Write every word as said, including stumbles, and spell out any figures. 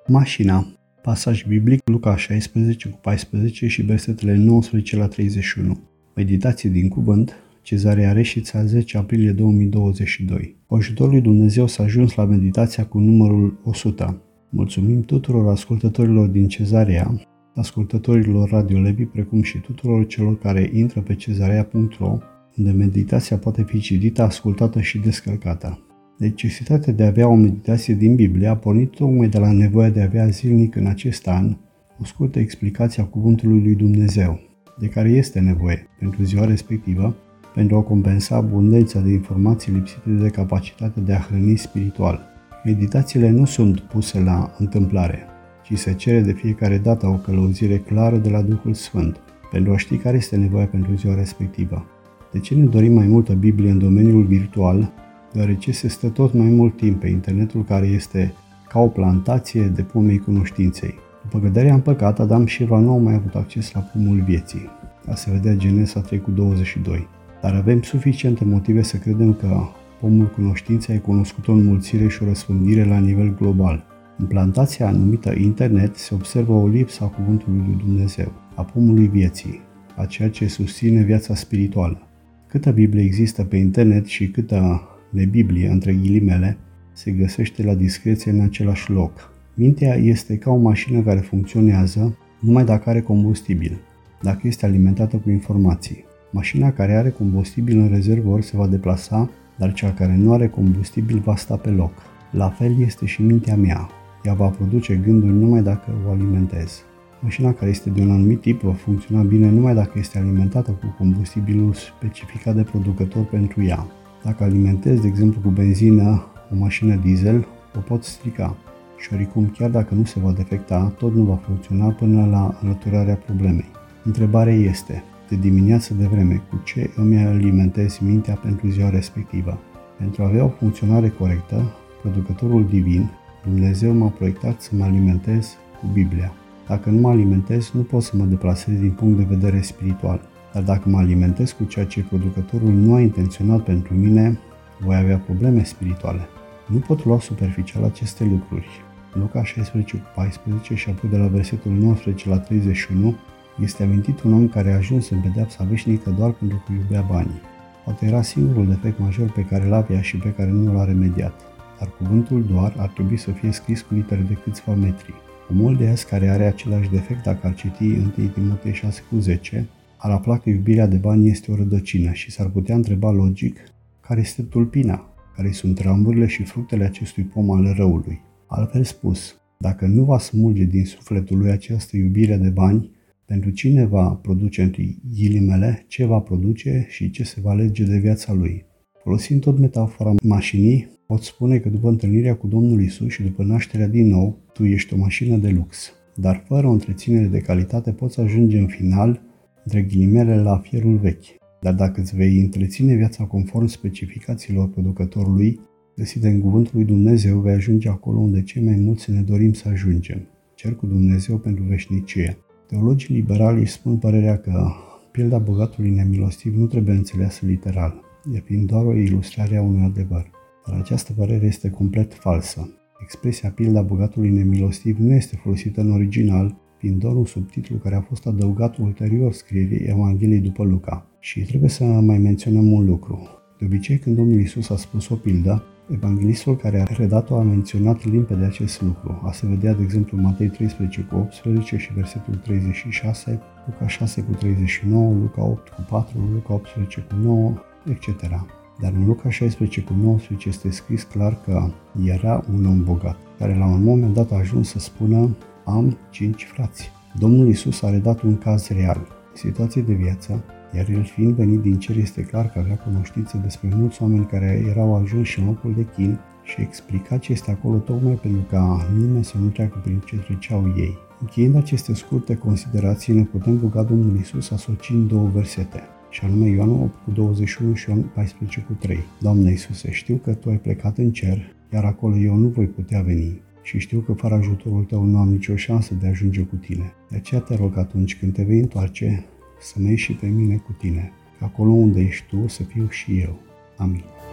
Mașina. Pasaj biblic Luca șaisprezece cu paisprezece și versetele nouăsprezece la treizeci și unu. Meditație din cuvânt, Cezarea Reșița, zece aprilie două mii douăzeci și doi. Cu ajutorul lui Dumnezeu s-a ajuns la meditația cu numărul o sută. Mulțumim tuturor ascultătorilor din Cezarea, ascultătorilor Radio Levi, precum și tuturor celor care intră pe cezarea punct ro, unde meditația poate fi citită, ascultată și descărcată. Necesitatea de a avea o meditație din Biblie a pornit tocmai de la nevoia de a avea zilnic în acest an o scurtă explicație a Cuvântului lui Dumnezeu, de care este nevoie pentru ziua respectivă, pentru a compensa abundența de informații lipsite de capacitatea de a hrăni spiritual. Meditațiile nu sunt puse la întâmplare, ci se cere de fiecare dată o călăuzire clară de la Duhul Sfânt, pentru a ști care este nevoia pentru ziua respectivă. De ce ne dorim mai multă Biblie în domeniul virtual? Deoarece se stă tot mai mult timp pe internetul, care este ca o plantație de pomei cunoștinței. După căderea în păcat, Adam și Eva nu au mai avut acces la pomul vieții, ca se vedea Genesa trei cu douăzeci și doi. Dar avem suficiente motive să credem că pomul cunoștinței e cunoscut o înmulțire și o răspândire la nivel global. În plantația numită internet se observă o lipsă a cuvântului lui Dumnezeu, a pomului vieții, a ceea ce susține viața spirituală. Câtă Biblie există pe internet și câtă nebiblie, între ghilimele, se găsește la discreție în același loc. Mintea este ca o mașină care funcționează numai dacă are combustibil, dacă este alimentată cu informații. Mașina care are combustibil în rezervor se va deplasa, dar cea care nu are combustibil va sta pe loc. La fel este și mintea mea. Ea va produce gânduri numai dacă o alimentez. Mașina care este de un anumit tip va funcționa bine numai dacă este alimentată cu combustibilul specificat de producător pentru ea. Dacă alimentez, de exemplu, cu benzină o mașină diesel, o pot strica și oricum, chiar dacă nu se va defecta, tot nu va funcționa până la înlăturarea problemei. Întrebarea este, de dimineață de vreme, cu ce îmi alimentez mintea pentru ziua respectivă? Pentru a avea o funcționare corectă, producătorul divin, Dumnezeu m-a proiectat să mă alimentez cu Biblia. Dacă nu mă alimentez, nu pot să mă deplasez din punct de vedere spiritual. Dar dacă mă alimentez cu ceea ce producătorul nu a intenționat pentru mine, voi avea probleme spirituale. Nu pot lua superficial aceste lucruri. Luca șaisprezece cu paisprezece și apoi de la versetul nouăsprezece la treizeci și unu este amintit un om care a ajuns în pedeapsa veșnică doar pentru că iubea banii. Poate era singurul defect major pe care l-avea și pe care nu l-a remediat, dar cuvântul doar ar trebui să fie scris cu litere de câțiva metri. Omul de azi care are același defect, dacă ar citi întâi Timotei șase cu zece, ar afla că iubirea de bani este o rădăcină și s-ar putea întreba logic care este tulpina, care sunt ramburile și fructele acestui pom al răului. Altfel spus, dacă nu va smulge din sufletul lui această iubire de bani, pentru cine va produce între ghilimele, ce va produce și ce se va lege de viața lui. Folosind tot metafora mașinii, pot spune că după întâlnirea cu Domnul Isus și după nașterea din nou, tu ești o mașină de lux. Dar fără o întreținere de calitate poți ajunge în final, între ghilimele, la fierul vechi. Dar dacă îți vei întreține viața conform specificațiilor producătorului, găsite în cuvântul lui Dumnezeu, vei ajunge acolo unde cei mai mulți ne dorim să ajungem. Cer cu Dumnezeu pentru veșnicie. Teologii liberali își spun părerea că pilda bogatului nemilostiv nu trebuie înțeleasă literal, ea fiind doar o ilustrare a unui adevăr. Dar această părere este complet falsă. Expresia pilda bogatului nemilostiv nu este folosită în original, fiind doar un subtitlu care a fost adăugat ulterior scrierii Evangheliei după Luca. Și trebuie să mai menționăm un lucru. De obicei, când Domnul Isus a spus o pildă, evanghelistul care a redat-o a menționat limpede acest lucru. A se vedea, de exemplu, Matei treisprezece cu optsprezece și versetul treizeci și șase, Luca șase cu treizeci și nouă, Luca opt cu patru, Luca optsprezece cu nouă, et cetera. Dar în Luca șaisprezece cu nouăsprezece este scris clar că era un om bogat, care la un moment dat a ajuns să spună: am cinci frați. Domnul Isus a redat un caz real, situație de viață, iar el fiind venit din cer este clar că avea cunoștință despre mulți oameni care erau ajunși în locul de chin și explica ce este acolo tocmai pentru ca nimeni să nu treacă prin ce treceau ei. Încheiind aceste scurte considerații, ne putem ruga Domnul Isus asociind două versete, și anume Ioan opt cu douăzeci și unu și Ioan paisprezece cu trei. Doamne Iisuse, știu că Tu ai plecat în cer, iar acolo eu nu voi putea veni. Și știu că fără ajutorul Tău nu am nicio șansă de a ajunge cu Tine. De aceea te rog atunci când te vei întoarce, să mă iei și pe mine cu Tine, că acolo unde ești Tu să fiu și eu. Amin.